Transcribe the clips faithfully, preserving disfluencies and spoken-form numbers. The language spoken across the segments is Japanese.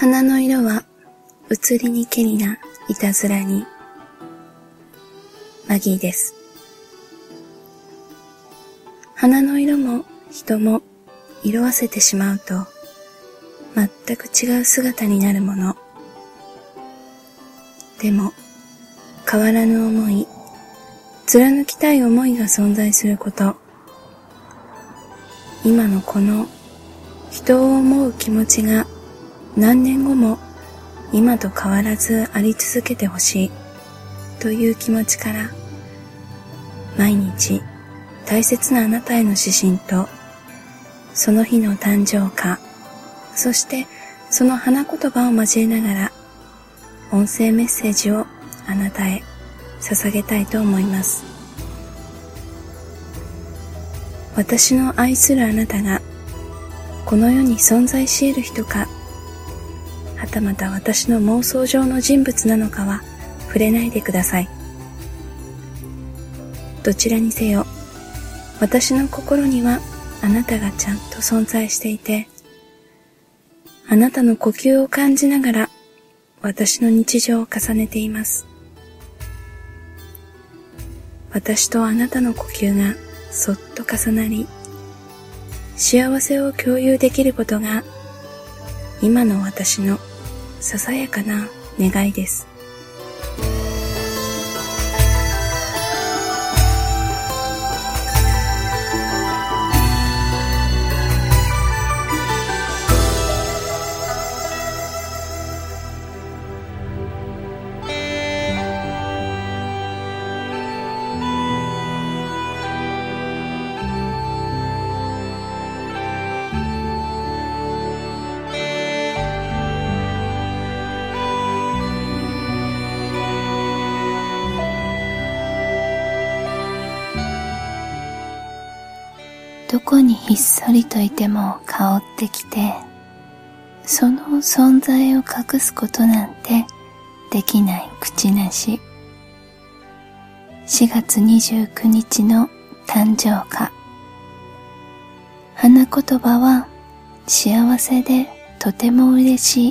花の色は移りにけりないたずらに。マギーです。花の色も人も色あせてしまうと全く違う姿になるもの。でも変わらぬ思い、貫きたい思いが存在すること。今のこの人を思う気持ちが何年後も今と変わらずあり続けてほしいという気持ちから、毎日大切なあなたへの指針と、その日の誕生花、そしてその花言葉を交えながら音声メッセージをあなたへ捧げたいと思います。私の愛するあなたがこの世に存在し得る人か、はたまた私の妄想上の人物なのかは触れないでください。どちらにせよ、私の心にはあなたがちゃんと存在していて、あなたの呼吸を感じながら私の日常を重ねています。私とあなたの呼吸がそっと重なり、幸せを共有できることが今の私のささやかな願いです。 どこにひっそりといても香ってきて、その存在を隠すことなんてできない口なし。しがつにじゅうくにちの誕生花。花言葉は幸せでとても嬉しい。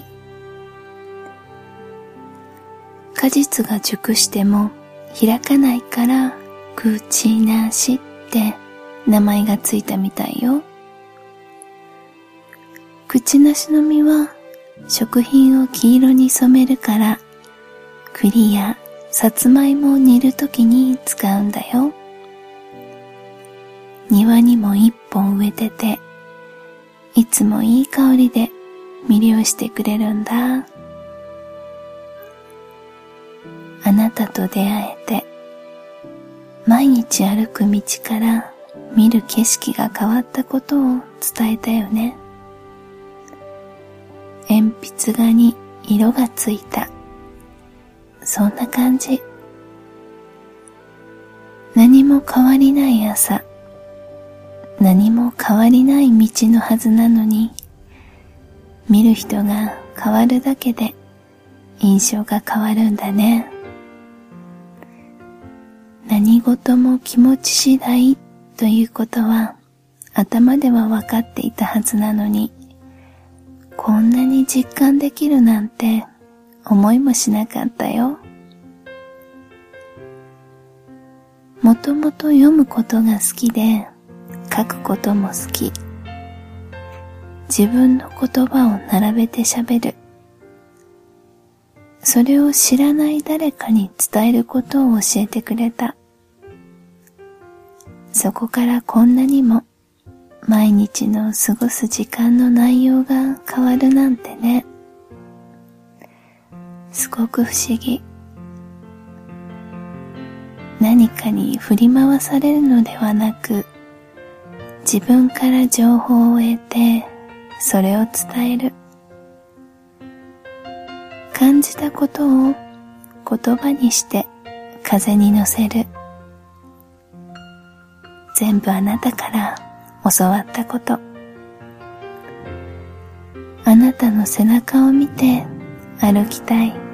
果実が熟しても開かないから口なしって名前がついたみたいよ。口なしの実は食品を黄色に染めるから、栗やさつまいもを煮るときに使うんだよ。庭にも一本植えてて、いつもいい香りで魅了してくれるんだ。あなたと出会えて、毎日歩く道から見る景色が変わったことを伝えたよね。鉛筆画に色がついた。そんな感じ。何も変わりない朝、何も変わりない道のはずなのに、見る人が変わるだけで印象が変わるんだね。何事も気持ち次第ということは頭では分かっていたはずなのに、こんなに実感できるなんて思いもしなかったよ。もともと読むことが好きで、書くことも好き。自分の言葉を並べて喋る。それを知らない誰かに伝えることを教えてくれた。そこからこんなにも毎日の過ごす時間の内容が変わるなんてね。すごく不思議。何かに振り回されるのではなく、自分から情報を得てそれを伝える。感じたことを言葉にして風に乗せる。全部あなたから教わったこと。あなたの背中を見て歩きたい。